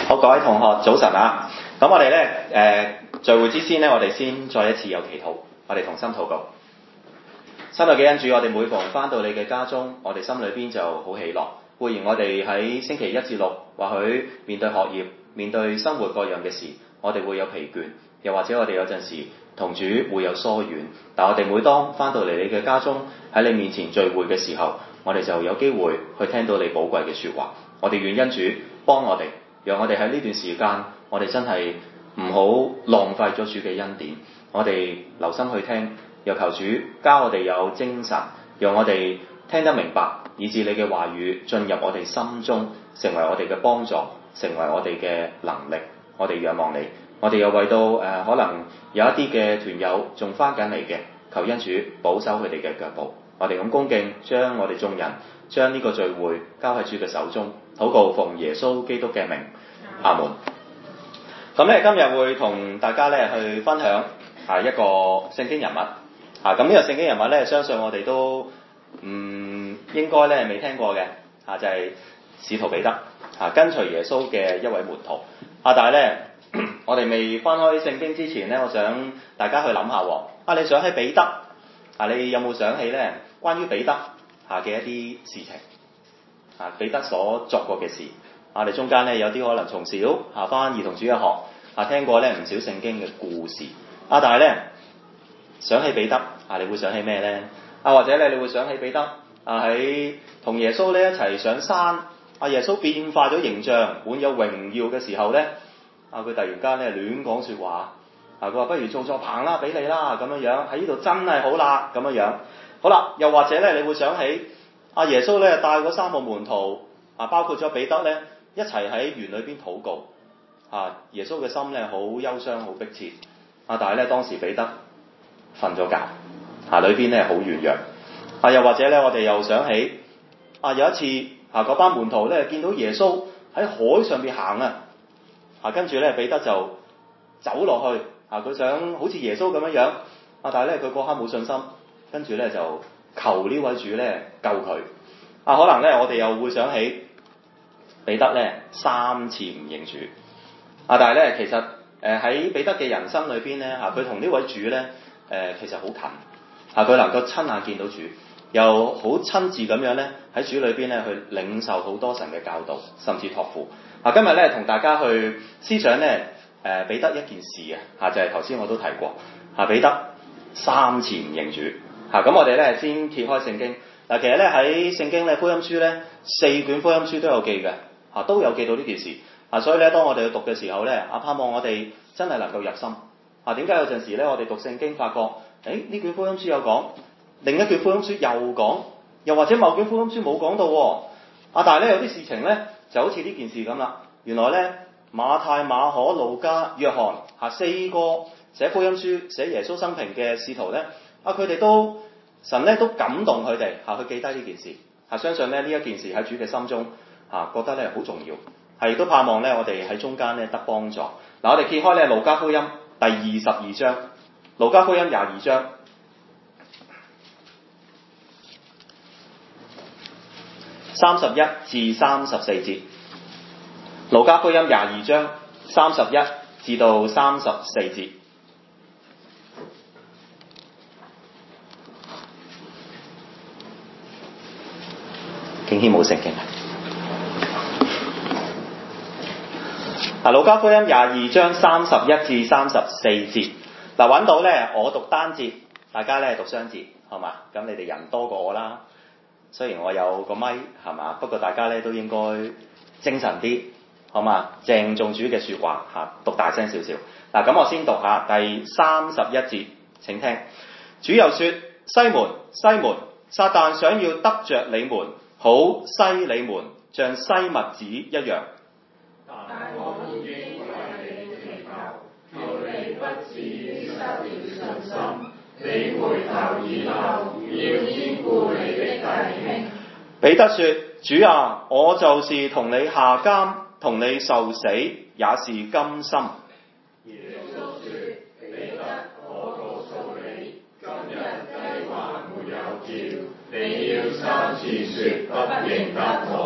好，各位同學早晨啊！咁我哋咧聚會之先咧，我哋先再一次有祈禱，我哋同心禱告。親愛嘅恩主，我哋每逢翻到你嘅家中，我哋心裏邊就好喜樂。固然我哋喺星期一至六，或許面對學業、面對生活各樣嘅事，我哋會有疲倦，又或者我哋有陣時同主會有疏遠。但我哋每當翻到嚟你嘅家中，喺你面前聚會嘅時候，我哋就有機會去聽到你寶貴嘅說話。我哋願恩主幫我哋，讓我哋喺呢段時間，我哋真係唔好浪費咗主嘅恩典。我哋留心去聽，又求主教我哋有精神，讓我哋聽得明白，以致你嘅話語進入我哋心中，成為我哋嘅幫助，成為我哋嘅能力。我哋仰望你，我哋又為到可能有一啲嘅團友仲翻緊嚟嘅，求恩主保守佢哋嘅腳步。我哋咁恭敬將我哋眾人將呢個聚會交喺主嘅手中，禱告奉耶穌基督嘅名，阿門。咁咧今日會同大家咧去分享一個聖經人物咁呢個聖經人物咧，相信我哋都應該咧未聽過嘅就係使徒彼得跟隨耶穌嘅一位門徒但係咧我哋未翻開聖經之前咧，我想大家去諗下你想起彼得你有冇想起咧關於彼得嘅一啲事情彼得所作過嘅事我哋中間咧有啲可能從小翻兒童主日學聽過咧唔少聖經嘅故事但係咧想起彼得你會想起咩咧或者你會想起彼得喺同耶穌咧一齊上山耶穌變化咗形象滿有榮耀嘅時候咧佢突然間咧亂講說話佢話不如做座棚啦俾你啦咁樣樣喺呢度真係好啦咁樣樣好啦，又或者咧你會想起耶穌咧帶嗰三個門徒包括咗彼得咧一齊喺園裏邊禱告耶穌嘅心咧好憂傷好迫切但係咧當時彼得瞓咗覺裏邊咧好軟弱又或者咧我哋又想起有一次嗰班門徒咧見到耶穌喺海上邊行跟住咧彼得就走落去佢想好似耶穌咁樣樣但係咧佢嗰刻冇信心，跟住咧就求呢位主咧救佢可能咧我哋又會想起彼得咧3次唔認主但係咧其實喺彼得嘅人生裏邊咧佢同呢位主咧其實好近佢能夠親眼見到主，又好親自咁樣咧喺主裏邊咧去領受好多神嘅教導，甚至託付今日咧同大家去思想咧彼得一件事就係頭先我都提過彼得3次唔認主咁我哋咧先揭開聖經其實咧喺聖經咧福音書咧4卷福音書都有記嘅都有記到呢件事所以咧當我哋去讀嘅時候咧盼望我哋真係能夠入心點解有陣時咧我哋讀聖經發覺呢卷福音書有講，另一卷福音書又講，又或者某卷福音書冇講到但係咧有啲事情咧就好似呢件事咁啦，原來咧馬太、馬可、路加、約翰4個寫福音書寫耶穌生平嘅使徒咧佢哋都神咧都感動佢哋去記低呢件事相信咧呢一件事喺主嘅心中覺得咧好重要亦都盼望咧我哋喺中間咧得幫助我哋揭開咧路加福音第22章，路加福音22章31至34節，路加福音22章31至到34節。敬軒冇聖經路加福音22章31至34節揾到咧，我讀單節，大家咧讀雙節，好嘛？咁你哋人多過我啦，雖然我有個咪，係嘛？不過大家咧都應該精神啲，好嘛？鄭重主嘅說話讀大聲少少。咁我先讀下第31節，請聽。主又說：西門，西門，撒旦想要得着你們，好篩你們，像篩麥子一樣。 但我已經為你祈求，求你不至於失了信心。你回頭以後，要堅固你的弟兄。 彼得說：主啊，我就是同你下監，同你受死，也是甘心。 耶穌說：彼得，我告訴你，今日雞還沒有叫，你要3次說不認得我。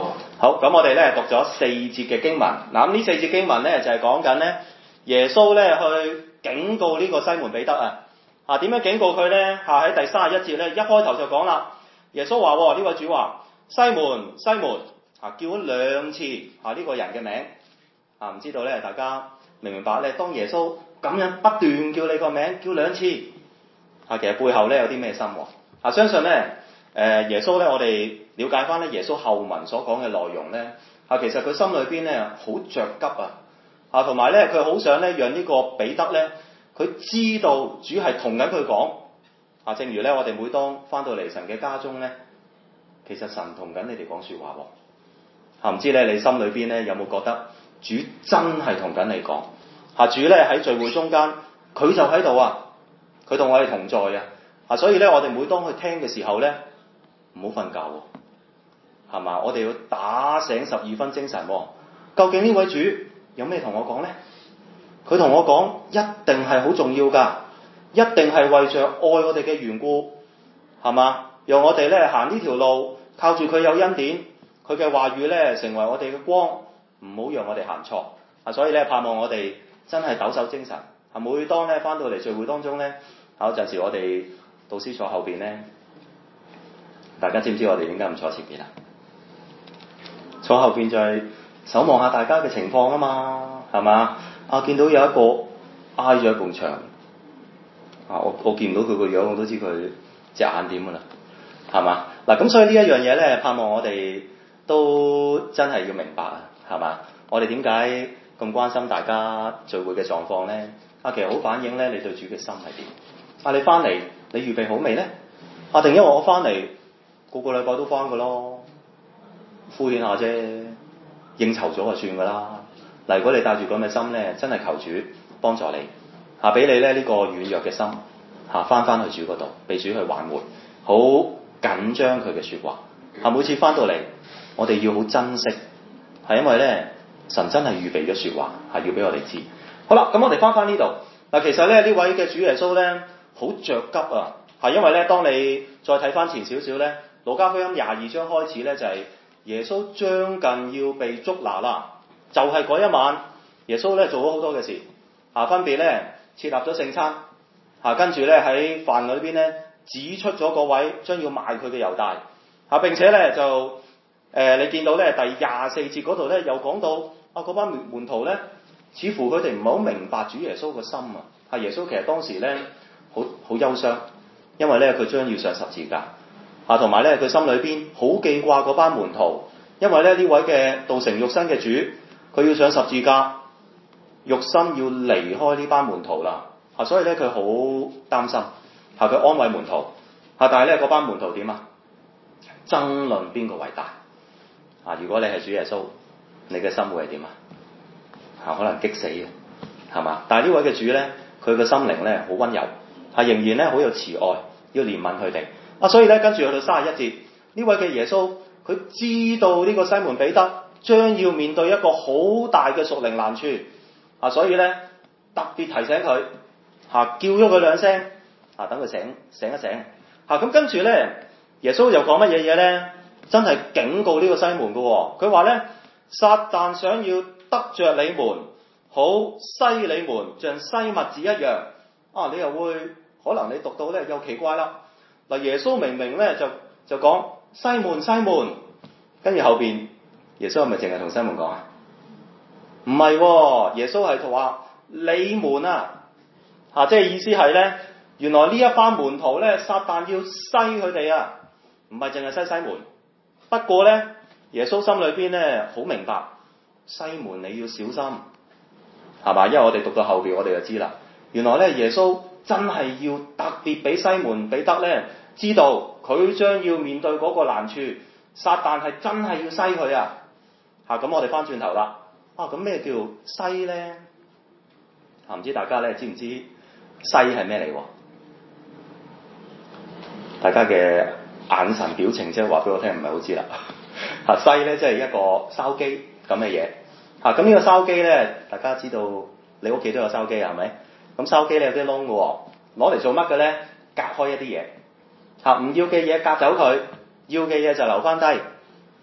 好，咁我哋咧讀咗4節嘅經文。嗱，咁呢4節經文咧就係講緊咧耶穌咧去警告呢個西門彼得啊。點樣警告佢咧？喺第31節咧一開頭就講啦。耶穌話：呢位主話，西門西門叫咗2次呢個人嘅名唔知道咧大家明唔明白咧？當耶穌咁樣不斷叫你個名叫2次其實背後咧有啲咩心喎？相信咧耶穌咧我哋了解翻咧耶穌後文所講嘅內容咧其實佢心裏邊咧好着急同埋咧佢好想咧讓呢個彼得咧佢知道主係同緊佢講正如咧我哋每當翻到嚟神嘅家中咧，其實神同緊你哋講說話喎。唔知咧你心裏邊咧有冇覺得主真係同緊你講主咧喺聚會中間佢就喺度佢同我哋同在所以咧我哋每當去聽嘅時候咧唔好瞓覺係嘛？我哋要打醒12分精神究竟呢位主有咩同我講咧？佢同我講一定係好重要㗎，一定係為着愛我哋嘅緣故係嘛？讓我哋咧行呢條路，靠住佢有恩典，佢嘅話語咧成為我哋嘅光，唔好讓我哋行錯所以咧盼望我哋真係抖擻精神每當咧翻到嚟聚會當中咧有陣時我哋導師坐後邊咧，大家知唔知我哋點解唔坐前邊坐後邊就係守望下大家嘅情況嘛，係嘛？見到有一個挨咗一埲牆我見唔到佢個樣，我都知佢隻眼點㗎啦，係嘛？咁所以呢一樣嘢咧，盼望我哋都真係要明白係嘛？我哋點解咁關心大家聚會嘅狀況咧？其實好反映咧你對主嘅心係點？你翻嚟你預備好未咧？定因為我翻嚟個個禮拜都翻㗎咯，敷衍下啫，應酬咗就算㗎啦。如果你帶住咁嘅心咧，真係求主幫助你俾你咧呢個軟弱嘅心翻去主嗰度，被主去挽回，好緊張佢嘅說話每次翻到嚟，我哋要好珍惜，因為咧神真係預備咗說話要俾我哋知。好啦，咁我哋翻呢度其實咧呢位嘅主耶穌咧好着急因為咧當你再睇翻前少少咧，路加福音22章開始咧就係耶穌將近要被捉拿啦。就係嗰一晚，耶穌咧做咗好多嘅事分別咧設立咗聖餐跟住咧喺飯裏邊咧指出咗嗰位將要賣佢嘅猶大並且咧就你見到咧第24節嗰度咧又講到嗰班門徒咧，似乎佢哋唔係好明白主耶穌個心耶穌其實當時咧好憂傷，因為咧佢將要上十字架同埋咧佢心裏邊好記掛嗰班門徒，因為咧呢位嘅道成肉身嘅主。佢要上十字架，肉身要離開呢班門徒啦所以咧佢好擔心佢安慰門徒但係咧嗰班門徒點爭論邊個為大如果你係主耶穌，你嘅心會係點可能激死嘅係嘛？但係呢位嘅主咧，佢嘅心靈咧好溫柔仍然咧好有慈愛，要憐憫佢哋所以咧跟住去到31節，呢位嘅耶穌佢知道呢個西門彼得將要面對一個好大嘅屬靈難處所以咧特別提醒佢叫咗佢2聲等佢醒一醒咁跟住咧耶穌又講乜嘢咧？真係警告呢個西門嘅佢話咧，撒旦想要得着你們，好篩你們像篩麥子一樣你又會可能你讀到咧又奇怪啦耶穌明明咧就講西門西門，跟住後邊耶穌係咪淨係同西門講唔係耶穌係話你們即係意思係咧，原來呢一班門徒咧，撒旦要篩佢哋唔係淨係篩西門。不過咧，耶穌心裏邊咧好明白，西門你要小心，係嘛？因為我哋讀到後邊，我哋就知啦。原來咧，耶穌真係要特別俾西門彼得咧知道，佢將要面對嗰個難處，撒旦係真係要篩佢咁我哋翻轉頭啦，咁咩叫篩咧？唔知大家咧知唔知篩係咩嚟？大家嘅眼神表情即係話俾我聽，唔係好知啦。篩咧即係一個筲箕咁嘅嘢。咁呢個筲箕咧，大家知道你屋企都有筲箕係咪？咁筲箕咧有啲窿嘅，攞嚟做乜嘅咧？隔開一啲嘢。唔要嘅嘢隔走佢，要嘅嘢就留翻低。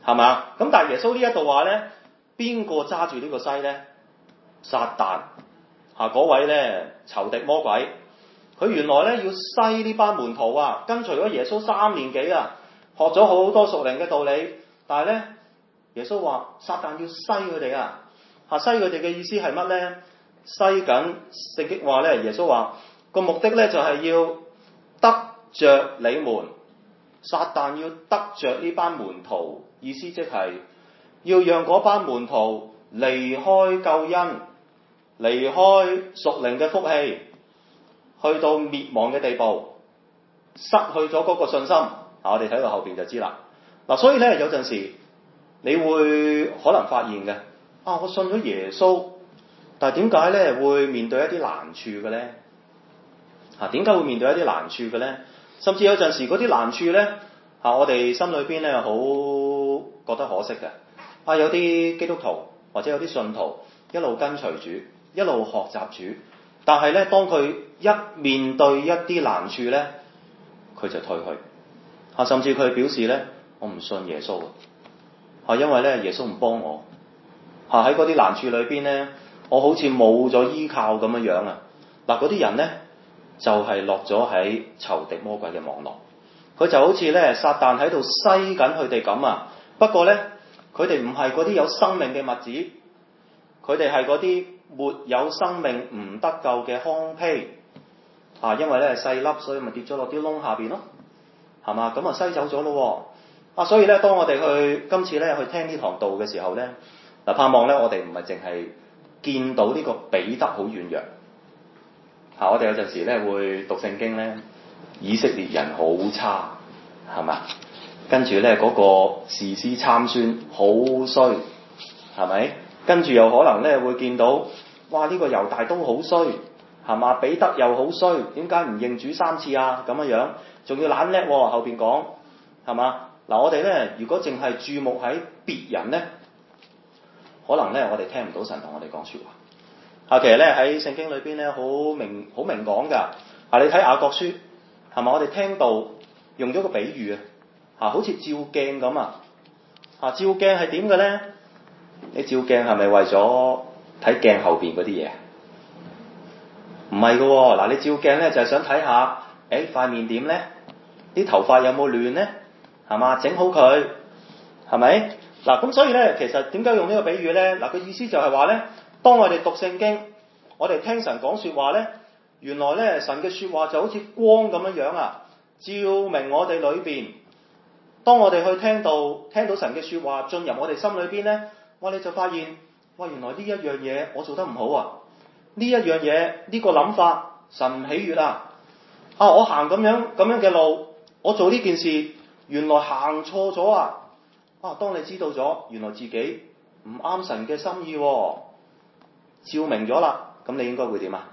係嘛？咁但係耶穌呢一度話咧，邊個揸住呢個篩咧？撒旦嗰位咧仇敵魔鬼，佢原來咧要篩呢班門徒啊，跟隨咗耶穌3年幾啊，學咗好多屬靈嘅道理，但係咧耶穌話撒旦要篩佢哋啊，篩佢哋嘅意思係乜咧？篩緊聖經話咧，耶穌話個目的咧就係要得着你們，撒旦要得着呢班門徒，意思即係要讓嗰班門徒離開救恩，離開屬靈嘅福氣，去到滅亡嘅地步，失去咗嗰個信心。我哋睇到後邊就知啦。所以咧有陣時你會可能發現嘅，我信咗耶穌，但係點解咧會面對一啲難處嘅咧？點解會面對一啲難處嘅咧？甚至有陣時嗰啲難處咧，我哋心裏邊咧好覺得可惜嘅。有啲基督徒或者有啲信徒一路跟隨主，一路學習主，但係咧當佢一面對一啲難處咧，佢就退去。甚至佢表示咧，我唔信耶穌，因為咧耶穌唔幫我。喺嗰啲難處裏邊咧，我好似冇咗依靠咁樣樣啊！嗰啲人咧就係落咗喺仇敵魔鬼嘅網絡，佢就好似咧撒旦喺度篩緊佢哋咁啊！不過咧，佢哋唔係嗰啲有生命嘅物子，佢哋係嗰啲沒有生命唔得救嘅糠秕因為咧細粒，所以咪跌咗落啲窿下邊咯，係嘛？咁啊篩走咗咯喎！所以咧，當我哋今次咧去聽呢堂道嘅時候咧，盼望咧我哋唔係淨係見到呢個彼得好軟弱。我哋有陣時咧會讀聖經咧，以色列人好差，係嘛？跟住咧嗰個士師參孫好衰，係咪？跟住又可能咧會見到，哇！呢個猶大都好衰，係嘛？彼得又好衰，點解唔認主3次啊？咁樣樣，仲要懶叻喎，後邊講，係嘛？我哋咧如果淨係注目喺別人咧，可能咧我哋聽唔到神同我哋講說話。其實咧喺聖經裏邊咧好明講㗎。你睇雅各書，係嘛？我哋聽到用咗個比喻好似照鏡咁啊！照鏡係點嘅咧？你照鏡係咪為咗睇鏡後邊嗰啲嘢？唔係㗎喎。你照鏡咧就係想睇下，塊面點咧？啲頭髮有冇亂咧？係嘛？整好佢，係咪？咁所以咧，其實點解用呢個比喻咧？個意思就係話咧，當我哋讀聖經，我哋聽神講說話咧，原來咧神嘅說話就好似光咁樣樣啊，照明我哋裏邊。當我哋去聽到神嘅說話進入我哋心裏邊咧，我哋就發現，原來呢一樣嘢我做得唔好啊！呢一樣嘢呢個諗法神唔喜悅啊！我行咁樣嘅路，我做呢件事原來行錯咗啊！當你知道咗原來自己唔啱神嘅心意，照明咗啦，咁你應該會點啊？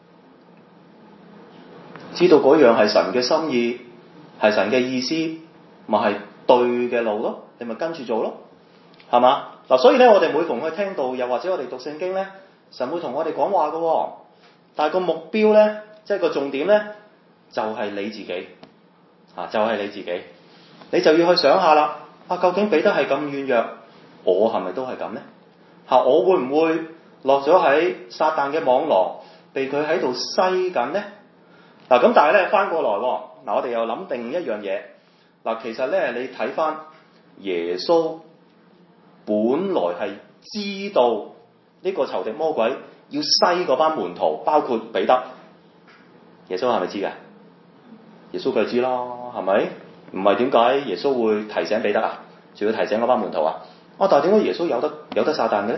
知道嗰樣係神嘅心意，係神嘅意思，咪係對嘅路咯，你咪跟住做咯，係嘛？所以咧，我哋每逢去聽道，又或者我哋讀聖經咧，神會同我哋講話㗎，但係個目標咧，即係個重點咧，就係你自己，就係你自己，你就要去想下啦。究竟彼得係咁軟弱，我係咪都係咁咧？我會唔會落咗喺撒旦嘅網絡，被佢喺度篩緊咧？咁但係咧翻過來，我哋又諗定一樣嘢。其實咧你睇翻耶穌本來係知道呢個仇敵魔鬼要篩嗰班門徒，包括彼得。耶穌係咪知㗎？耶穌佢知啦，係咪？唔係點解耶穌會提醒彼得啊？仲要提醒嗰班門徒啊？但係點解耶穌有得撒旦嘅咧？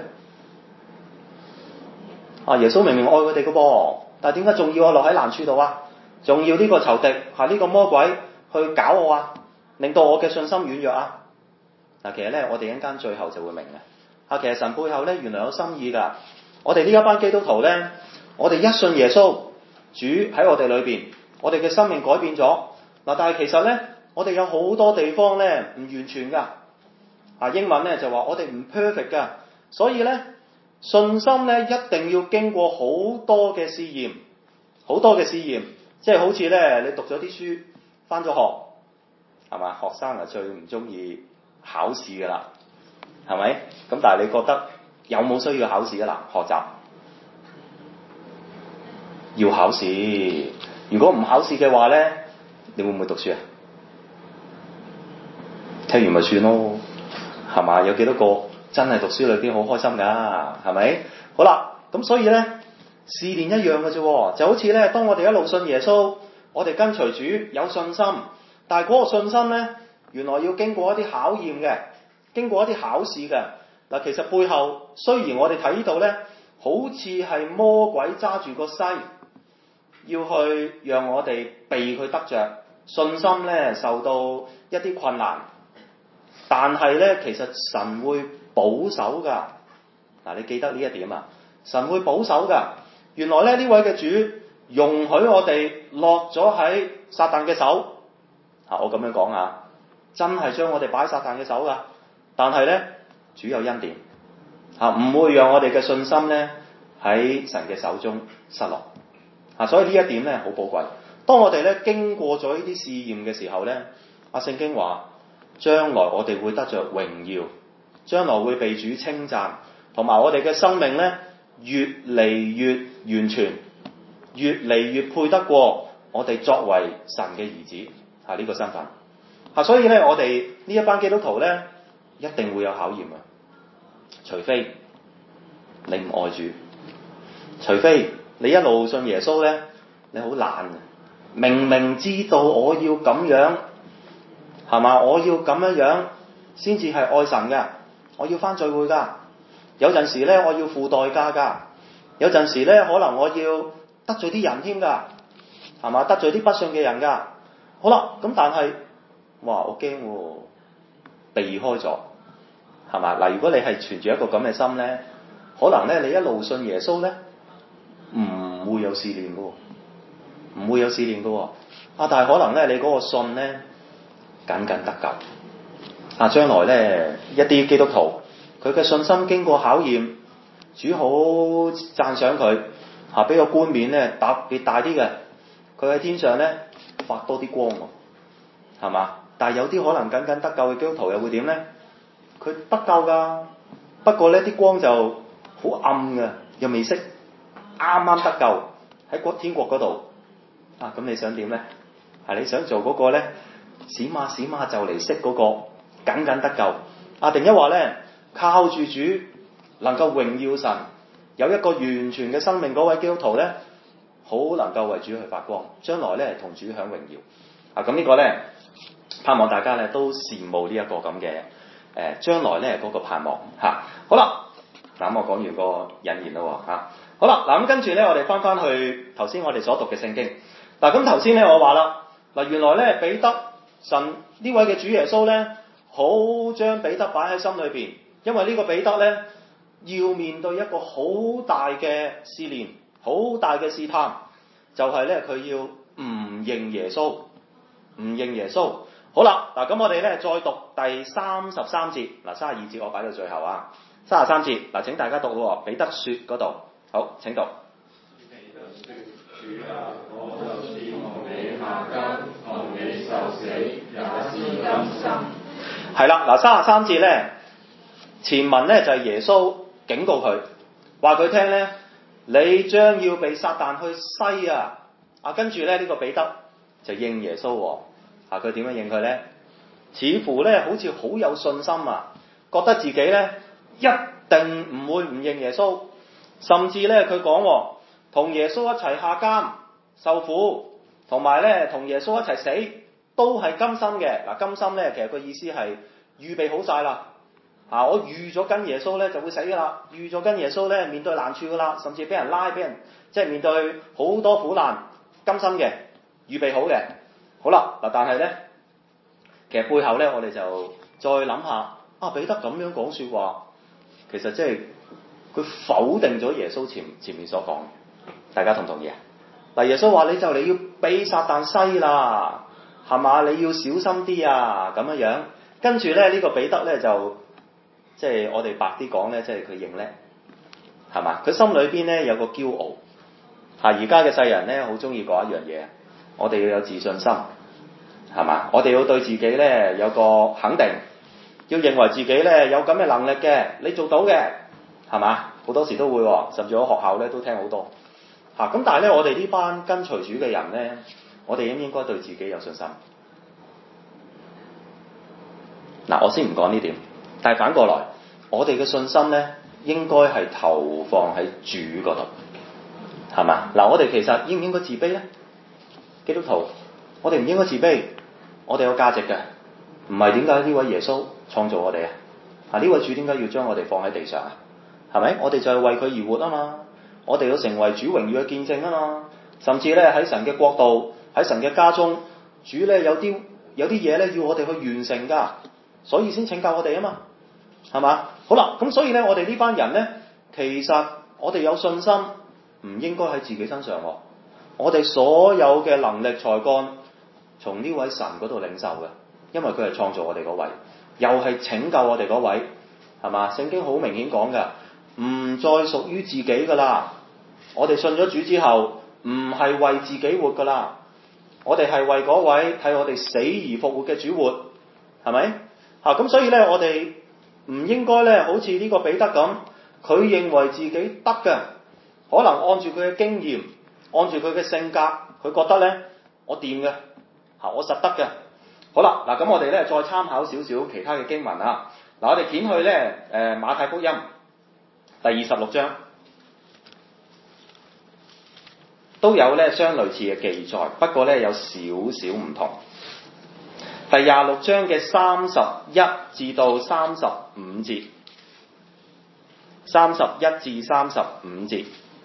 耶穌明明愛佢哋嘅噃，但係點解仲要我落喺難處度啊？仲要呢個仇敵呢個魔鬼去搞我啊？令到我嘅信心軟弱啊？其實咧我哋一陣間最後就會明嘅。其實神背後咧原來有心意㗎。我哋呢一班基督徒咧，我哋一信耶穌，主喺我哋裏邊，我哋嘅生命改變咗。但係其實咧，我哋有好多地方咧唔完全㗎。英文咧就話我哋唔 perfect 㗎，所以咧信心咧一定要經過好多嘅試驗，即係好似咧你讀咗啲書，返咗學，係嘛？學生最唔中意考試㗎啦，係咪？咁但係你覺得有冇需要考試啊？嗱，學習要考試。如果唔考試嘅話咧，你會唔會讀書啊？聽完咪算咯，係嘛？有幾多個真係讀書裏邊好開心㗎？係咪？好啦，咁所以咧試煉一樣嘅啫，就好似咧，當我哋一路信耶穌，我哋跟隨主有信心，但係嗰個信心咧，原來要經過一啲考驗嘅，經過一啲考試嘅。嗱，其實背後雖然我哋睇到咧，好似係魔鬼揸住個篩，要去讓我哋被佢得着信心咧，受到一啲困難，但係咧，其實神會保守㗎。嗱，你記得呢一點啊？神會保守㗎。原來咧，呢位嘅主容許我哋落咗喺撒旦嘅手。我咁樣講啊，真係將我哋擺撒旦嘅手㗎。但係咧，主有恩典唔會讓我哋嘅信心咧喺神嘅手中失落。所以呢一點咧好寶貴。當我哋咧經過咗呢啲試驗嘅時候咧，聖經話將來我哋會得着榮耀，將來會被主稱讚，同埋我哋嘅生命咧越嚟越完全，越嚟越配得過我哋作為神嘅兒子呢個身份。所以咧我哋呢一班基督徒咧一定會有考驗啊！除非你唔愛主，除非你一路信耶穌咧，你好懶，明明知道我要咁樣，係嘛？我要咁樣先至係愛神嘅，我要返聚會㗎。有陣時咧，我要付代價㗎。有陣時咧，可能我要得罪啲人添㗎，係嘛？得罪啲不信嘅人㗎。好啦，咁但係，哇！我驚喎，避開咗，係嘛？嗱，如果你係存住一個咁嘅心咧，可能咧你一路信耶穌咧，唔會有試煉嘅喎，唔會有試煉嘅喎。但係可能咧你嗰個信咧，僅僅得救。將來咧一啲基督徒，佢嘅信心經過考驗，主好讚賞佢，俾個冠冕咧特別大啲嘅，佢喺天上咧發多啲光喎，係嘛？但係有啲可能僅僅得救嘅基督徒又會點咧？佢得救㗎，不過咧啲光就好暗嘅，又未識，啱啱得救喺天國嗰度。咁你想點咧？你想做嗰個咧閃下就嚟識嗰個僅僅得救定一話咧靠住主能夠榮耀神，有一個完全嘅生命嗰位基督徒咧，好能夠為主去發光，將來咧同主享榮耀。咁呢個咧盼望大家咧都羨慕呢一個咁嘅將來咧嗰個盼望好啦，嗱咁我講完個引言咯好啦，嗱咁跟住咧我哋翻去頭先我哋所讀嘅聖經。咁頭先咧我話啦，原來咧彼得神呢位嘅主耶穌咧，好將彼得擺喺心裏邊，因為呢個彼得咧要面對一個好大嘅試煉，好大嘅試探，就係咧佢要唔認耶穌，唔認耶穌。好啦，咁我哋咧再讀第33節，32節我擺到最後33節請大家讀咯，彼得說嗰度，好，請讀。 彼得說：主啊，我就是同你下監，同你受死，也是甘心。 係啦，33節咧，前文咧就係耶穌警告佢，話佢聽咧，你將要被撒旦去篩跟住咧呢個彼得就應耶穌佢點樣應佢咧？似乎咧好似好有信心覺得自己咧一定唔會唔認耶穌，甚至咧佢講同耶穌一齊下監受苦，同埋咧同耶穌一齊死，都係甘心嘅。甘心咧其實個意思係預備好晒啦，我預咗跟耶穌咧就會死噶啦，預咗跟耶穌咧面對難處噶啦，甚至俾人拉，俾人即係面對好多苦難，甘心嘅，預備好嘅。好啦，但係咧，其實背後咧，我哋就再諗下，彼得咁樣講說話，其實即係佢否定咗耶穌前面所講嘅，大家同唔同意耶穌話你就要俾撒旦篩啦，係嘛？你要小心啲咁樣。跟住咧呢個彼得咧就即係我哋白啲講咧，即係佢認叻，係嘛？佢心裏邊咧有個驕傲。而家嘅世人咧好中意講一樣嘢，我哋要有自信心，係嘛？我哋要對自己咧有個肯定， 要認為自己咧有咁嘅能力嘅，你做到嘅，係嘛？好多時都會喎，甚至喺學校咧都聽好多嚇。咁但係咧，我哋呢班跟隨主嘅人咧，我哋應唔應該對自己有信心？嗱，我先唔講呢點，但係反過來，我哋嘅信心咧，應該係投放喺主嗰度，係嘛？嗱，我哋其實應唔應該自卑咧？基督徒，我哋唔應該自卑，我哋有價值嘅，唔係點解呢位耶穌創造我哋啊？啊，呢位主點解要將我哋放喺地上啊？係咪？我哋就係為佢而活啊嘛！我哋要成為主榮耀嘅見證啊嘛！甚至咧喺神嘅國度，喺神嘅家中，主咧有啲嘢咧要我哋去完成㗎，所以先拯救我哋啊嘛，係嘛？好啦，咁所以咧，我哋呢班人咧，其實我哋有信心，唔應該喺自己身上喎。我哋所有嘅能力才幹，從呢位神嗰度領受嘅，因為佢係創造我哋嗰位，又係拯救我哋嗰位，係嘛？聖經好明顯講㗎，唔再屬於自己㗎啦。我哋信咗主之後，唔係為自己活㗎啦，我哋係為嗰位替我哋死而復活嘅主活，係咪？咁所以咧，我哋唔應該咧，好似呢個彼得咁，佢認為自己得嘅，可能按住佢嘅經驗，按住佢嘅性格，佢覺得咧，我掂嘅，我實得嘅。好啦，嗱咁我哋咧再參考少少其他嘅經文啊。嗱，我哋捲去咧馬太福音第26章，都有咧相類似嘅記載，不過咧有少少唔同。第26章嘅31至到35節，31至35節，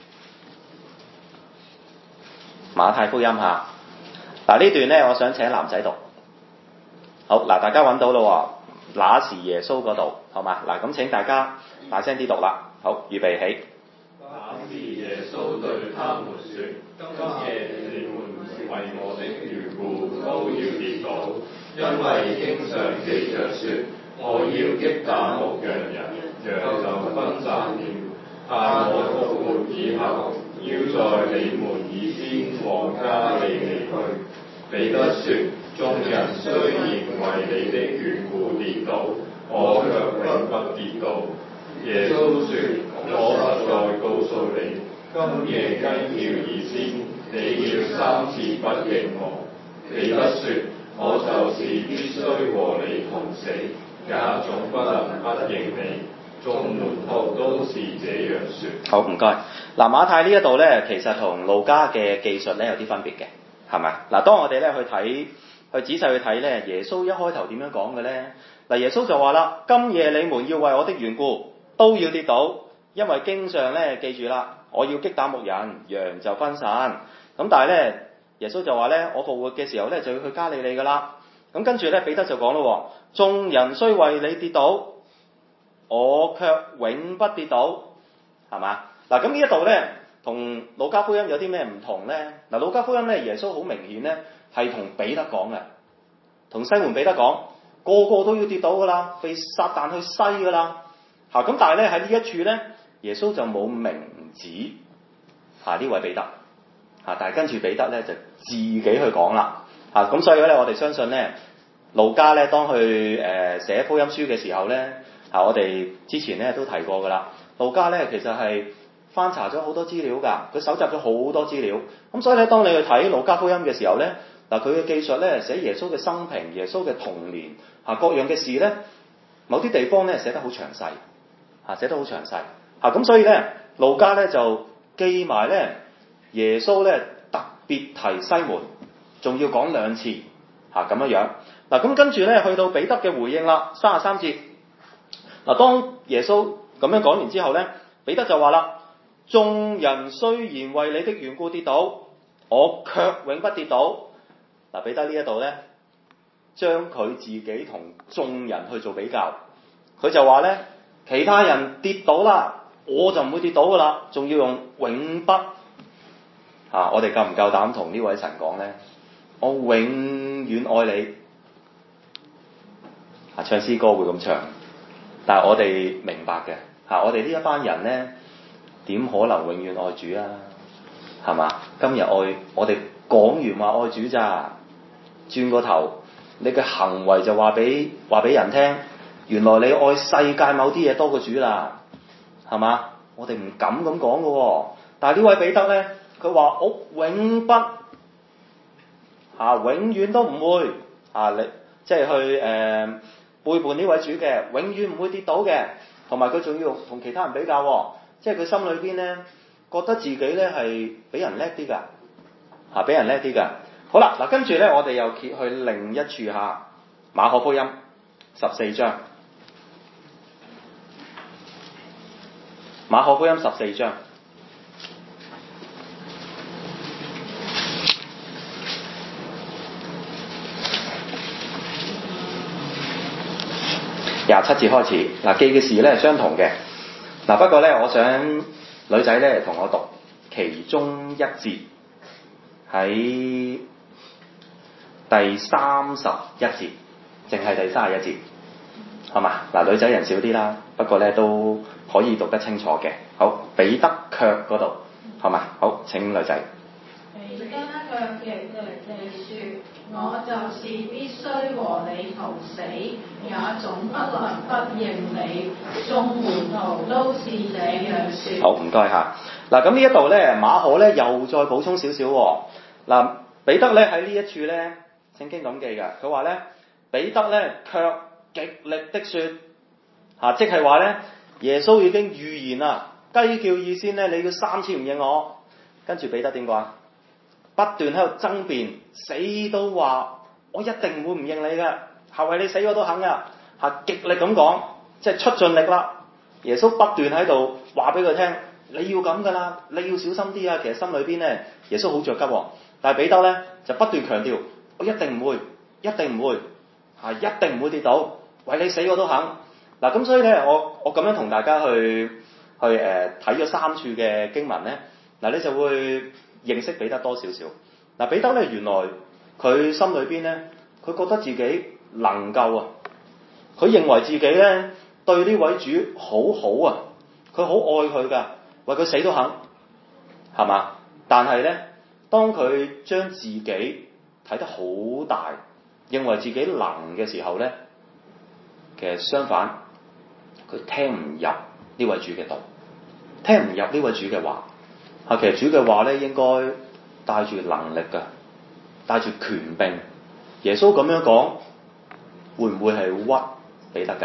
馬太福音嚇。嗱呢段咧，我想請男仔讀。好，嗱大家揾到咯喎，那時耶穌嗰度，好嘛？嗱咁請大家大聲啲讀啦。好，預備起。 那時耶穌對他們說：今夜你們為我的緣故都要跌倒，因為經上記着說：我要擊打牧羊人，羊就分散了。但我復活以後，要在你們以先往加利利去。彼得說：眾人雖然為你的緣故跌倒，我卻永不跌倒。耶穌說：我實在告訴你，今夜雞叫以先，你要3次不認我。彼得說：我就是必須和你同死，也總不能不認你。眾門徒都是這樣說。 好，唔該。嗱，馬太呢一度咧，其實同路加嘅記述咧有啲分別嘅，係咪？嗱，當我哋咧去仔細去睇咧，耶穌一開頭點樣講嘅咧？嗱，耶穌就話啦：今夜你們要為我的緣故都要跌倒，因為經上咧記住啦，我要擊打牧人，羊就分散。咁但係咧，耶穌就話咧，我復活嘅時候咧就要去加利利噶啦。咁跟住咧，彼得就講咯：眾人雖為你跌倒，我卻永不跌倒，係嘛？嗱，咁呢一度咧，同路加福音有啲咩唔同咧？嗱，路加福音咧，耶穌好明顯咧係同彼得講嘅，同西門彼得講，個個都要跌倒噶啦，被撒旦去篩噶啦。咁但係咧喺呢一處咧，耶穌就冇明指呢位彼得，但係跟住彼得咧就自己去講啦。咁所以咧，我哋相信咧，路加咧當佢寫福音書嘅時候咧，我哋之前咧都提過噶啦。路加咧其實係翻查咗好多資料㗎，佢搜集咗好多資料。咁所以咧，當你去睇路加福音嘅時候咧，嗱佢嘅記述咧寫耶穌嘅生平、耶穌嘅童年各樣嘅事咧，某啲地方咧寫得好詳細，寫得好詳細。咁所以咧，路加咧就記埋咧耶穌咧特別提西門，仲要講2次咁樣樣。嗱咁跟住咧去到彼得嘅回應啦，33節。嗱，當耶穌咁樣講完之後咧，彼得就話啦：眾人雖然為你的緣故跌倒，我卻永不跌倒。嗱，彼得呢一度咧，將佢自己同眾人去做比較，佢就話咧，其他人跌倒啦，我就唔會跌倒噶啦，仲要用永不。我哋夠唔夠膽同呢位神講咧？我永遠愛你。唱詩歌會咁唱，但係我哋明白嘅，我哋呢一班人咧，點可能永遠愛主啊？係嘛？今日我哋講完話愛主咋，轉個頭，你嘅行為就話俾人聽， 原來你愛世界某啲嘢多過主啦，係嘛？我哋唔敢咁講嘅喎。但係呢位彼得咧，佢話我永不永遠都唔會你即係去背叛呢位主嘅，永遠唔會跌倒嘅。同埋佢仲要同其他人比較喎，即係佢心裏邊咧覺得自己咧係比人叻啲㗎，比人叻啲㗎。好啦，嗱跟住咧我哋又揭去另一處下馬可福音14章，馬可福音14章。27節開始，記嘅事咧係相同嘅，不過咧我想女仔咧同我讀其中一節喺第31節，淨係第31節，好嘛？女仔人少啲啦，不過咧都可以讀得清楚嘅。好，彼得卻嗰度，好嘛？好，請女仔。 彼得卻極力地說：我就是必須和你同死，也總不能不認你。眾門徒都是這樣說。 好，唔該嚇。咁呢一度咧，馬可咧又再補充少少喎。彼得咧喺呢一處咧，聖經咁記嘅，佢話咧，彼得咧卻極力的說，即係話咧，耶穌已經預言啦，雞叫以先咧，你要3次唔認我。跟住彼得點講？不斷喺度爭辯，死都話我一定唔會唔認你嘅，係為你死我都肯噶，極力咁講，即係出盡力啦。耶穌不斷喺度話俾佢聽，你要咁噶啦，你要小心啲啊。其實心裏邊咧，耶穌好着急，但係彼得咧就不斷強調，我一定唔會，一定唔會，一定唔會跌倒，為你死我都肯。咁所以咧，我咁樣同大家去睇咗3處嘅經文咧，你就會認識彼得多少少。彼得咧原來佢心裏邊咧，佢覺得自己能夠佢認為自己咧對呢位主好好佢好愛佢㗎，為佢死都肯，係嘛？但係咧，當佢將自己睇得好大，認為自己能嘅時候咧，其實相反，佢聽唔入呢位主嘅道，聽唔入呢位主嘅話。其實主嘅話咧，應該帶住能力㗎，帶住權柄。耶穌咁樣講，會唔會係屈彼得㗎？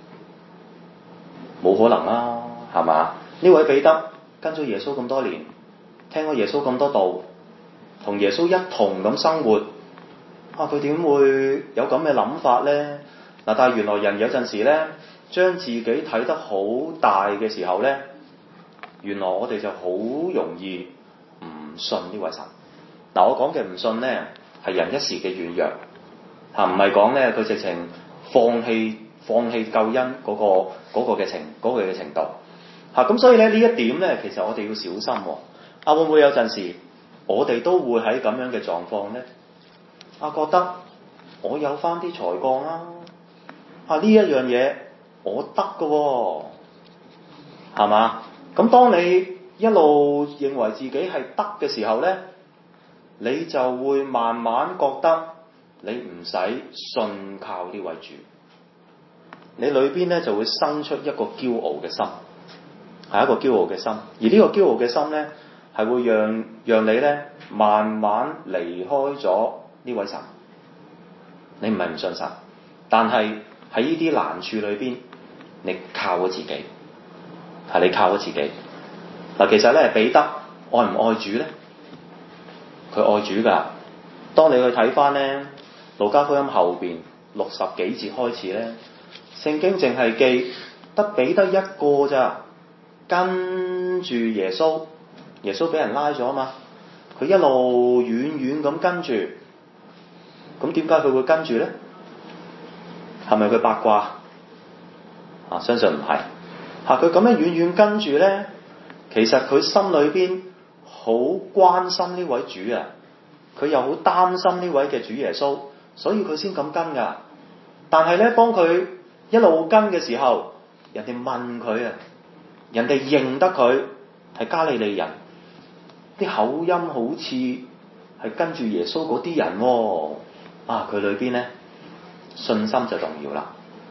冇可能啦，係嘛？呢位彼得跟咗耶穌咁多年，聽過耶穌咁多道，同耶穌一同咁生活，佢點會有咁嘅諗法咧？但係原來人有陣時咧，將自己睇得好大嘅時候咧，原來我哋就好容易唔信呢位神。我講嘅唔信咧，係人一時嘅軟弱，唔係講咧佢直情放棄救恩嗰個嘅程度。咁所以咧呢一點咧，其實我哋要小心。會唔會有陣時我哋都會喺咁樣嘅狀況咧？覺得我有翻啲才幹啦，呢一樣嘢我得㗎喎，係嘛？咁當你一路認為自己係得嘅時候咧，你就會慢慢覺得你唔使信靠呢位主，你裏邊咧就會生出一個驕傲嘅心，係一個驕傲嘅心。而呢個驕傲嘅心咧，係會讓你咧慢慢離開咗呢位神。你唔係唔信神，但係喺呢啲難處裏邊，你靠咗自己，你靠咗自己。其實咧彼得愛唔愛主咧？佢愛主㗎。當你去睇翻咧路加福音後邊60幾節開始咧，聖經淨係記得彼得一個咋，跟住耶穌俾人拉咗啊嘛，佢一路遠遠咁跟住。咁點解佢會跟住咧？係咪佢八卦？相信唔係。佢咁樣遠遠跟住咧，其實佢心裏邊好關心呢位主啊，佢又好擔心呢位嘅主耶穌，所以佢先咁跟㗎。但係咧，當佢一路跟嘅時候，人哋問佢啊，人哋認得佢係加利利人，啲口音好似係跟住耶穌嗰啲人喎。佢裏邊咧信心就動搖啦。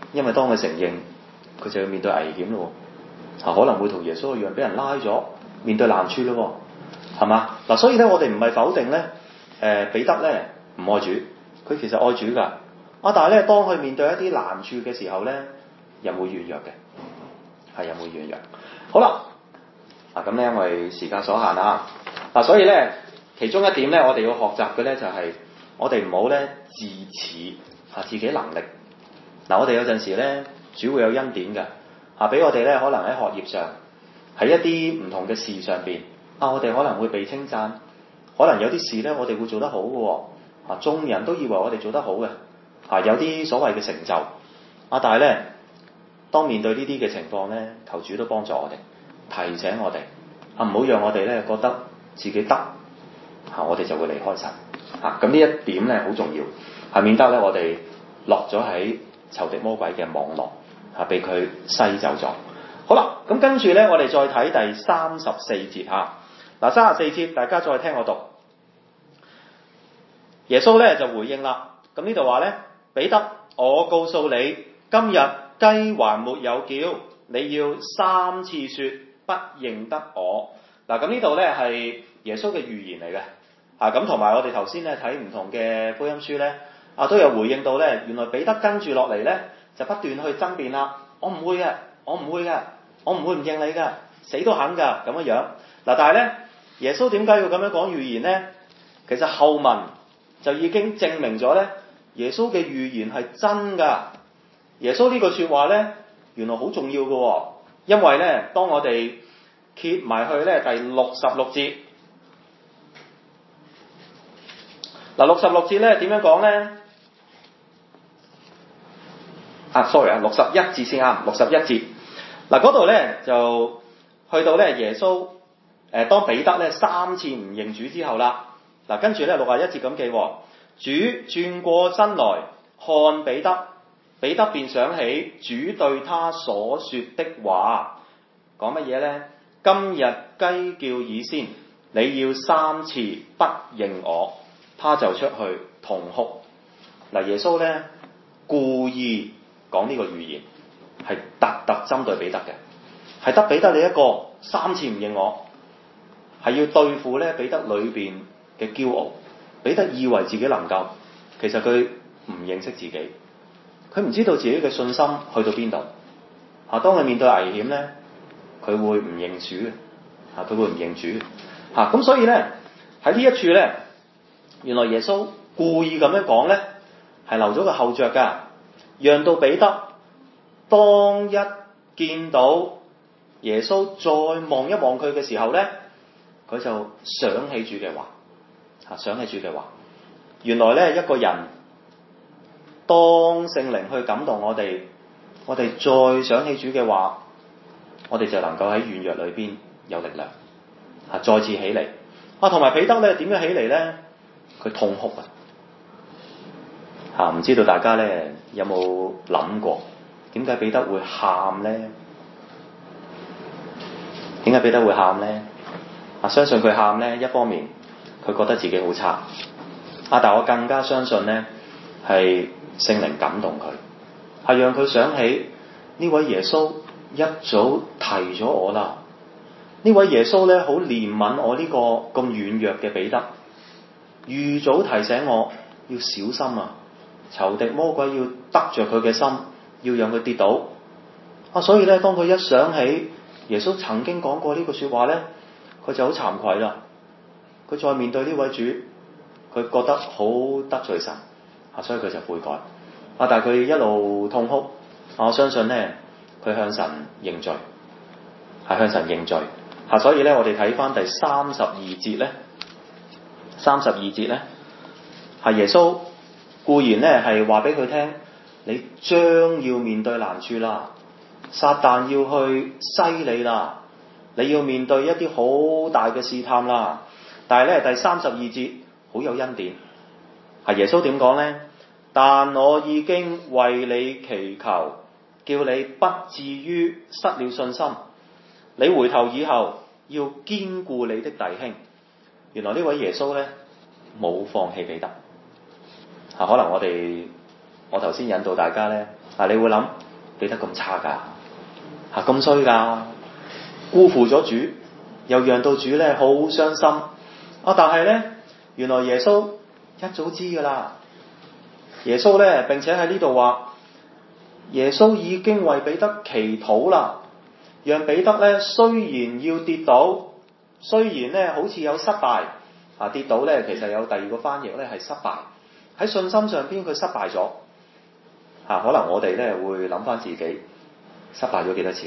因為當佢承認，佢就要面對危險咯。可能會同耶穌一樣俾人拉咗，面對難處咯，係嘛？嗱，所以咧，我哋唔係否定咧，彼得咧唔愛主，佢其實愛主㗎。但係咧，當佢面對一啲難處嘅時候咧，人會軟弱嘅，係人會軟弱。好啦，咁咧因為時間所限啊，所以咧其中一點咧，我哋要學習嘅咧就係我哋唔好咧自恃自己能力。我哋有陣時咧，主會有恩典㗎，俾我哋咧可能喺學業上，喺一啲唔同嘅事上邊，我哋可能會被稱讚，可能有啲事咧我哋會做得好嘅，眾人都以為我哋做得好嘅，有啲所謂嘅成就，但係咧，當面對呢啲嘅情況咧，求主都幫助我哋，提醒我哋，唔好讓我哋咧覺得自己得，我哋就會離開神，咁呢一點咧好重要，免得咧我哋落咗喺仇敵魔鬼嘅網絡，被佢篩走咗。好啦，咁跟住咧，我哋再睇第34節嚇。34節大家再聽我讀。耶穌咧就回應啦。咁呢度話咧，彼得，我告訴你，今日雞還沒有叫，你要3次說不認得我。咁呢度咧係耶穌嘅預言嚟嘅。咁同埋我哋頭先咧睇唔同嘅福音書咧，都有回應到咧，原來彼得跟住落嚟咧就不斷去爭辯啦。我唔會嘅，我唔會嘅，我唔會唔認你嘅，死都肯㗎咁樣。但係咧，耶穌點解要咁樣講預言咧？其實後文就已經證明咗咧，耶穌嘅預言係真㗎。耶穌呢句説話咧，原來好重要嘅，因為咧，當我哋揭埋去咧第66節，66節咧點樣講咧？61節先啱，61節。嗰度咧就去到咧耶穌當彼得咧3次唔認主之後啦。跟住咧61節咁記，主轉過身來看彼得，彼得便想起主對他所說的話，講乜嘢咧？今日雞叫以先，你要3次不認我。他就出去痛哭。耶穌咧故意講呢個預言，係特針對彼得嘅，係得彼得你一個3次唔認我，係要對付咧彼得裏邊嘅驕傲。彼得以為自己能夠，其實佢唔認識自己，佢唔知道自己嘅信心去到邊度。當佢面對危險咧，佢會唔認主嘅，佢會唔認主。咁所以咧喺呢一處咧，原來耶穌故意咁樣講咧，係留咗個後着㗎，讓到彼得當一見到耶穌再望一望佢嘅時候咧，佢就想起主嘅話，想起主嘅話。原來咧一個人當聖靈去感動我哋再想起主嘅話，我哋就能夠喺軟弱裏邊有力量，再次起嚟。同埋彼得咧點樣起嚟咧？佢痛哭唔知道大家咧有冇諗過，點解彼得會喊咧？點解彼得會喊咧？相信佢喊咧，一方面佢覺得自己好差，但我更加相信咧係聖靈感動佢，係讓佢想起呢位耶穌一早提咗我啦。呢位耶穌咧好憐憫我呢個咁軟弱嘅彼得，預早提醒我要小心仇敵魔鬼要得着佢嘅心，要讓佢跌倒。所以咧當佢一想起耶穌曾經講過呢句說話咧，佢就好慚愧啦。佢再面對呢位主，佢覺得好得罪神，所以佢就悔改。但係佢一路痛哭，我相信咧佢向神認罪，係向神認罪。所以咧我哋睇翻第32節咧，32節咧係耶穌固然咧係話俾佢聽，你將要面對難處啦，撒旦要去篩你啦，你要面對一啲好大嘅試探啦。但係咧第32節好有恩典，係耶穌點講咧？但我已經為你祈求，叫你不至於失了信心。你回頭以後要堅固你的弟兄。原來呢位耶穌咧冇放棄彼得。可能我頭先引導大家咧你會諗彼得咁差㗎，咁衰㗎，辜負咗主，又讓到主咧好傷心。但係咧，原來耶穌一早知㗎啦。耶穌咧並且喺呢度話，耶穌已經為彼得祈禱啦，讓彼得咧雖然要跌倒，雖然咧好似有失敗，跌倒咧其實有第二個翻譯咧係失敗，喺信心上邊佢失敗咗。可能我哋咧會諗翻自己失敗咗幾多次？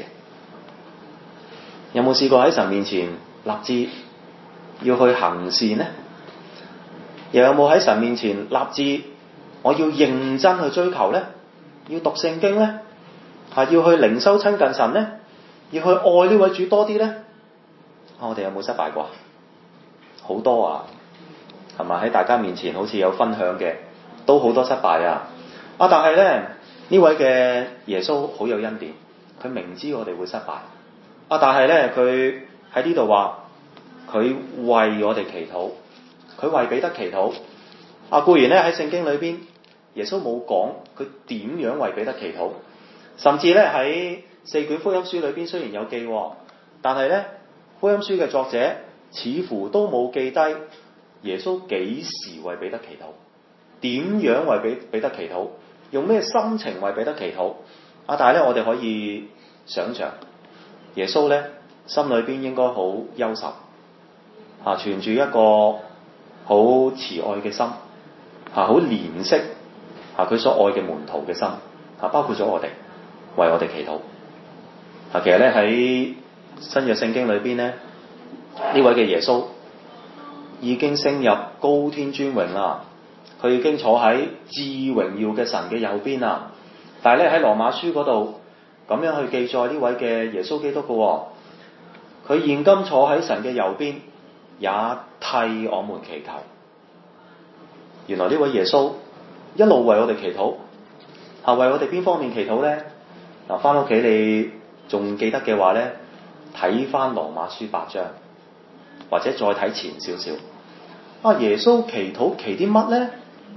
有冇試過喺神面前立志要去行善呢？又有冇喺神面前立志我要認真去追求呢？要讀聖經呢？要去靈修親近神呢？要去愛呢位主多啲呢？我哋有冇失敗過？好多啊，係咪？喺大家面前好似有分享嘅，都好多失敗啊！但係咧呢位嘅耶穌好有恩典，佢明知我哋會失敗。但係咧佢喺呢度話，佢為我哋祈禱，佢為彼得祈禱。固然咧喺聖經裏邊，耶穌冇講佢點樣為彼得祈禱，甚至咧喺4卷福音書裏邊雖然有記，但係咧福音書嘅作者似乎都冇記低耶穌幾時為彼得祈禱，點樣為彼得祈禱，用咩心情為彼得祈禱。但係咧我哋可以想像耶穌咧心裏邊應該好憂愁，存住一個好慈愛嘅心，好憐惜佢所愛嘅門徒嘅心，包括咗我哋，為我哋祈禱。其實咧喺新約聖經裏邊咧，呢位嘅耶穌已經升入高天尊榮啦，佢已經坐喺至榮耀嘅神嘅右邊啦。但係咧喺羅馬書嗰度咁樣去記載呢位嘅耶穌基督嘅，佢現今坐喺神嘅右邊，也替我們祈求。原來呢位耶穌一路為我哋祈禱，為我哋邊方面祈禱咧？翻屋企你仲記得嘅話咧，睇翻羅馬書8章，或者再睇前少少。耶穌祈禱祈啲乜咧？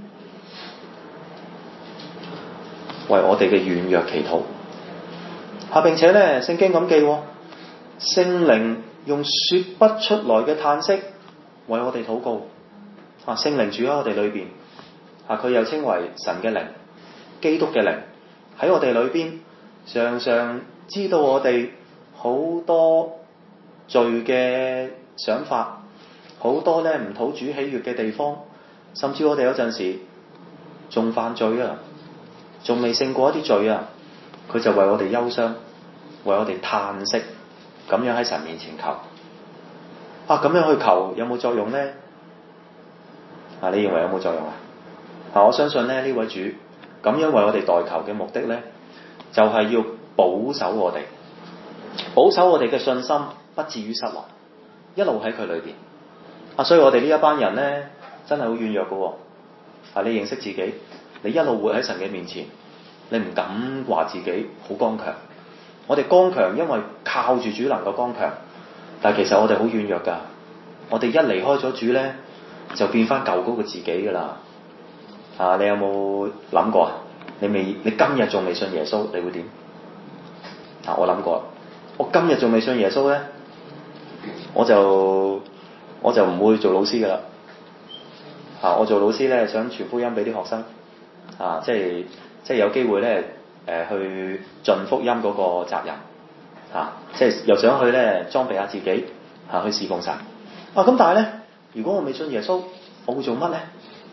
為我哋嘅軟弱祈禱。並且咧聖經咁記，聖靈用說不出來嘅嘆息為我哋禱告。聖靈住喺我哋裏邊，佢又稱為神嘅靈、基督嘅靈喺我哋裏邊，常常知道我哋好多罪嘅想法，好多咧唔討主喜悅嘅地方，甚至我哋有陣時仲犯罪啊，仲未勝過一啲罪啊，佢就為我哋憂傷，為我哋嘆息，咁樣喺神面前求。咁樣去求有冇作用咧？你認為有冇作用啊？我相信咧呢位主咁樣為我哋代求嘅目的咧，就係要保守我哋，保守我哋嘅信心不至於失落，一路喺佢裏邊。所以我哋呢一班人咧真係好軟弱嘅。你認識自己，你一路活喺神嘅面前，你唔敢話自己好剛強。我哋剛強，因為靠住主能夠剛強，但係其實我哋好軟弱噶。我哋一離開咗主咧，就變翻舊嗰個自己噶啦。你有冇諗過啊？你今日仲未信耶穌，你會點？我諗過，我今日仲未信耶穌咧，我就唔會做老師噶啦。我做老師咧，想傳福音俾啲學生，即係有機會咧，去盡福音嗰個責任，即係又想去咧裝備下自己，去侍奉神。咁但係咧，如果我未信耶穌，我會做乜咧？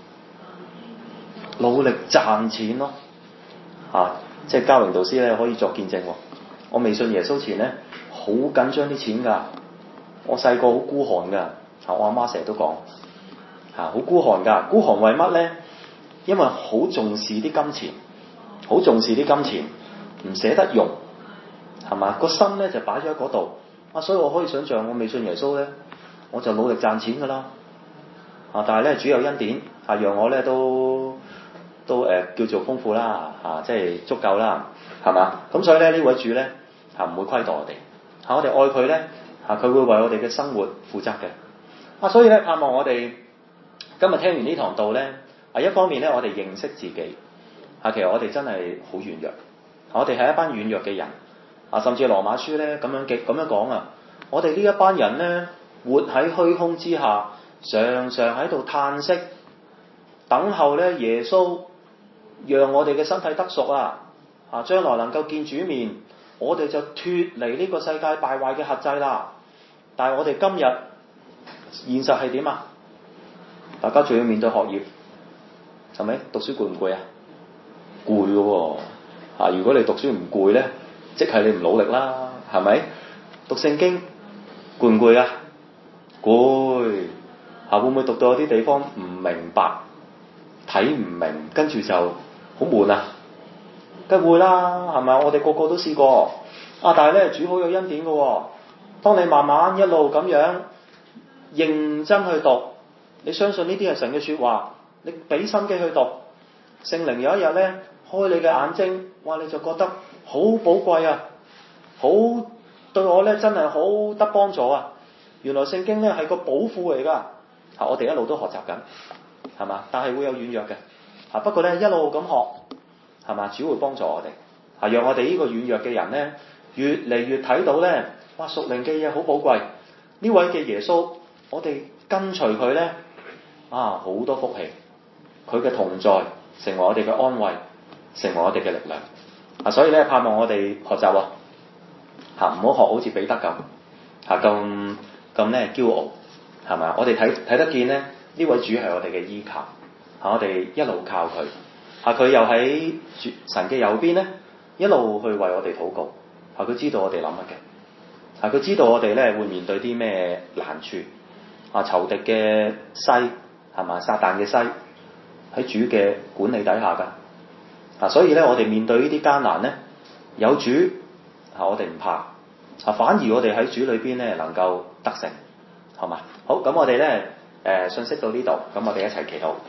努力賺錢咯，即係嘉榮導師咧可以作見證。我未信耶穌前咧，好緊張啲錢㗎。我細個好孤寒㗎，我阿媽成日都講，好孤寒㗎。孤寒為乜咧？因為好重視啲金錢，好重視啲金錢，唔捨得用，係嘛？個心咧就擺咗喺嗰度。所以我可以想象，我未信耶穌咧，我就努力賺錢㗎啦。但係咧主有恩典，讓我咧都叫做豐富啦，即係足夠啦，係嘛？咁所以咧呢位主咧唔會虧待我哋，我哋愛佢咧佢會為我哋嘅生活負責嘅。所以咧盼望我哋今日聽完呢堂道咧，一方面咧我哋認識自己，其實我哋真係好軟弱， 我哋係一班軟弱嘅人啊，甚至羅馬書咧咁樣講啊，我哋呢一班人咧活喺虛空之下，常常喺度嘆息，等候咧耶穌讓我哋嘅身體得贖啊，將來能夠見主面，我哋就脫離呢個世界敗壞嘅轄制啦。但係我哋今日現實係點啊？大家仲要面對學業，係咪？讀書攰唔攰啊？攰嘅喎，如果你讀書唔攰咧，即係你唔努力啦，係咪？讀聖經攰唔攰啊？攰，會唔會讀到有啲地方唔明白、睇唔明，跟住就好悶啊？梗係會啦，係咪？我哋個個都試過但係咧，主好有恩典嘅喎。當你慢慢一路咁樣認真去讀，你相信呢啲係神嘅説話，你俾心機去讀，聖靈有一日咧開你嘅眼睛，哇！你就覺得好寶貴啊，好對我咧真係好得幫助啊！原來聖經咧係個寶庫嚟㗎，我哋一路都學習緊，係嘛？但係會有軟弱嘅，不過咧一路咁學，係嘛？主會幫助我哋，讓我哋呢個軟弱嘅人咧越嚟越睇到咧，哇！屬靈嘅嘢好寶貴，呢位嘅耶穌，我哋跟隨佢咧，好多福氣，佢嘅同在成為我哋嘅安慰，成為我哋嘅力量，所以咧盼望我哋學習唔好學好似彼得咁咧驕傲，係咪？我哋睇得見咧，呢位主係我哋嘅依靠，我哋一路靠佢，佢又喺神嘅右邊咧，一路去為我哋禱告，佢知道我哋諗乜嘅，佢知道我哋咧會面對啲咩難處，仇敵嘅勢，係嘛？撒旦嘅勢喺主嘅管理底下㗎，所以咧我哋面對呢啲艱難咧，有主我哋唔怕，反而我哋喺主裏邊咧能夠得勝，好嘛？好，咁我哋咧信息到呢度，咁我哋一齊祈禱。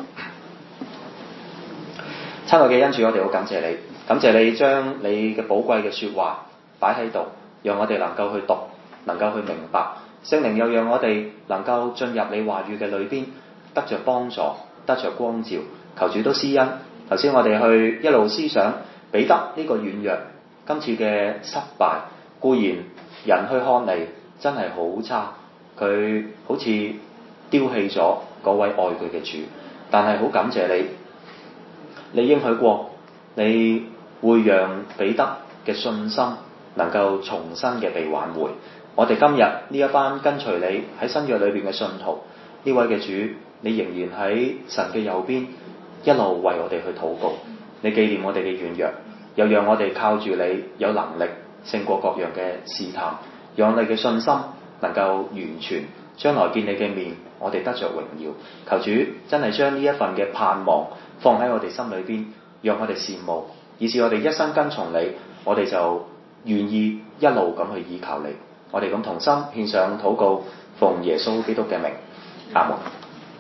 親愛嘅恩主，我哋好感謝你，感謝你將你嘅寶貴嘅説話擺喺度，讓我哋能夠去讀，能夠去明白。聖靈又讓我哋能夠進入你話語嘅裏邊，得着幫助，得着光照。求主都施恩。頭先我哋去一路思想彼得呢個軟弱，今次嘅失敗固然人去看嚟真係好差，佢好似丟棄咗嗰位愛佢嘅主，但係好感謝你。你應許過，你會讓彼得嘅信心能夠重新嘅被挽回。我哋今日呢一班跟隨你喺新約裏邊嘅信徒，呢位嘅主，你仍然喺神嘅右邊，一路為我哋去禱告。你紀念我哋嘅軟弱，又讓我哋靠住你有能力勝過各樣嘅試探，讓我哋嘅信心能夠完全，將來見你嘅面，我哋得着榮耀。求主真係將呢一份嘅盼望放喺我哋心裏邊，讓我哋羨慕，以致我哋一生跟從你，我哋就願意一路咁去依靠你。我哋咁同心獻上禱告，奉耶穌基督嘅名，阿門。